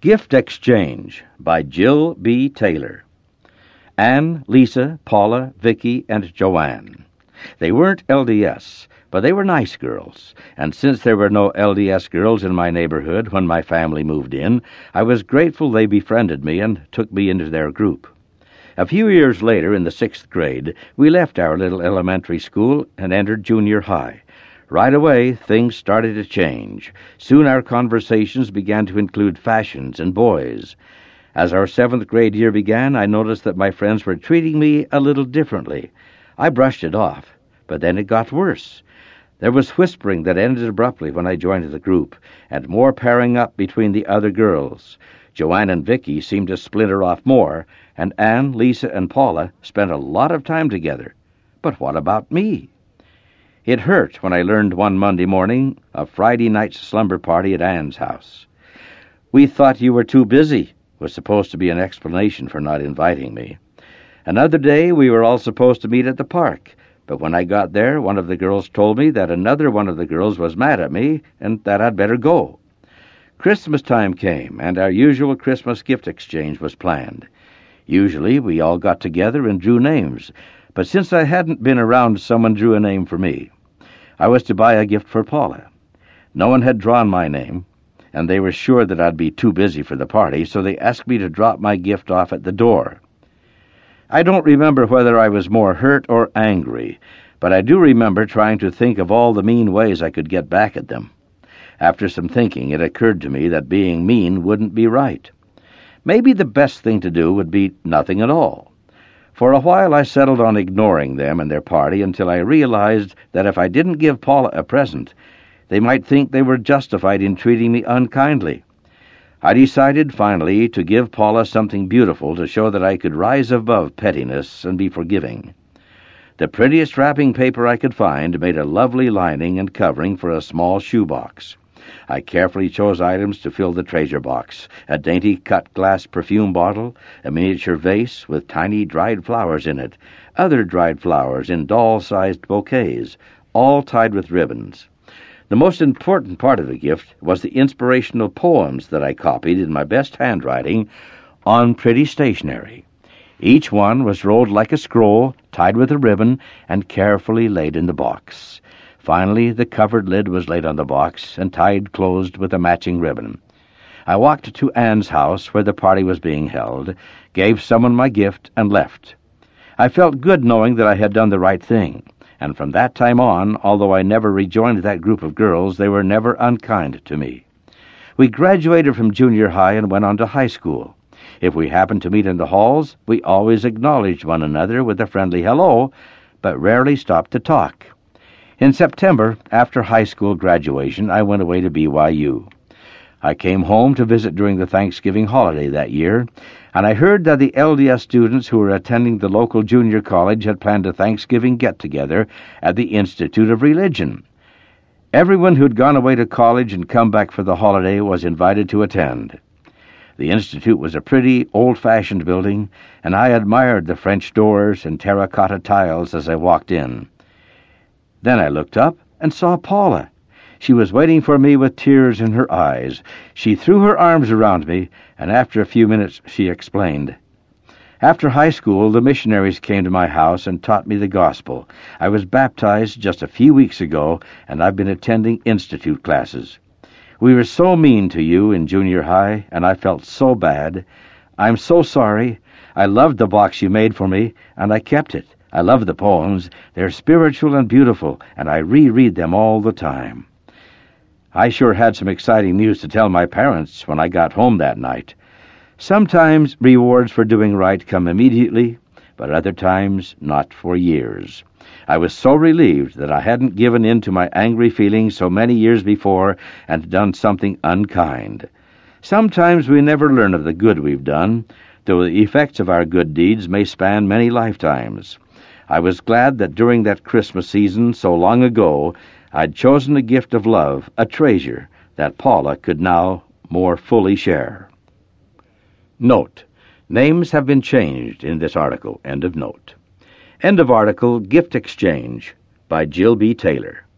Gift Exchange by Jill B. Taylor. Anne, Lisa, Paula, Vicky, and Joanne. They weren't LDS, but they were nice girls, and since there were no LDS girls in my neighborhood when my family moved in, I was grateful they befriended me and took me into their group. A few years later, in the 6th grade, we left our little elementary school and entered junior high. Right away, things started to change. Soon our conversations began to include fashions and boys. As our 7th grade year began, I noticed that my friends were treating me a little differently. I brushed it off, but then it got worse. There was whispering that ended abruptly when I joined the group, and more pairing up between the other girls. Joanne and Vicky seemed to splinter off more, and Anne, Lisa, and Paula spent a lot of time together. But what about me? It hurt when I learned one Monday morning of Friday night's slumber party at Anne's house. "We thought you were too busy," was supposed to be an explanation for not inviting me. Another day we were all supposed to meet at the park, but when I got there, one of the girls told me that another one of the girls was mad at me and that I'd better go. Christmas time came, and our usual Christmas gift exchange was planned. Usually we all got together and drew names, but since I hadn't been around, someone drew a name for me. I was to buy a gift for Paula. No one had drawn my name, and they were sure that I'd be too busy for the party, so they asked me to drop my gift off at the door. I don't remember whether I was more hurt or angry, but I do remember trying to think of all the mean ways I could get back at them. After some thinking, it occurred to me that being mean wouldn't be right. Maybe the best thing to do would be nothing at all. For a while I settled on ignoring them and their party until I realized that if I didn't give Paula a present, they might think they were justified in treating me unkindly. I decided, finally, to give Paula something beautiful to show that I could rise above pettiness and be forgiving. The prettiest wrapping paper I could find made a lovely lining and covering for a small shoebox. I carefully chose items to fill the treasure box: a dainty cut-glass perfume bottle, a miniature vase with tiny dried flowers in it, other dried flowers in doll-sized bouquets, all tied with ribbons. The most important part of the gift was the inspirational poems that I copied in my best handwriting on pretty stationery. Each one was rolled like a scroll, tied with a ribbon, and carefully laid in the box. Finally, the covered lid was laid on the box and tied closed with a matching ribbon. I walked to Anne's house, where the party was being held, gave someone my gift, and left. I felt good knowing that I had done the right thing, and from that time on, although I never rejoined that group of girls, they were never unkind to me. We graduated from junior high and went on to high school. If we happened to meet in the halls, we always acknowledged one another with a friendly hello, but rarely stopped to talk. In September, after high school graduation, I went away to BYU. I came home to visit during the Thanksgiving holiday that year, and I heard that the LDS students who were attending the local junior college had planned a Thanksgiving get-together at the Institute of Religion. Everyone who'd gone away to college and come back for the holiday was invited to attend. The Institute was a pretty, old-fashioned building, and I admired the French doors and terracotta tiles as I walked in. Then I looked up and saw Paula. She was waiting for me with tears in her eyes. She threw her arms around me, and after a few minutes she explained. After high school, the missionaries came to my house and taught me the gospel. I was baptized just a few weeks ago, and I've been attending institute classes. We were so mean to you in junior high, and I felt so bad. I'm so sorry. I loved the box you made for me, and I kept it. I love the poems. They're spiritual and beautiful, and I reread them all the time. I sure had some exciting news to tell my parents when I got home that night. Sometimes rewards for doing right come immediately, but other times not for years. I was so relieved that I hadn't given in to my angry feelings so many years before and done something unkind. Sometimes we never learn of the good we've done, though the effects of our good deeds may span many lifetimes. I was glad that during that Christmas season so long ago, I'd chosen a gift of love, a treasure that Paula could now more fully share. Note: names have been changed in this article. End of note. End of article. Gift Exchange by Jill B. Taylor.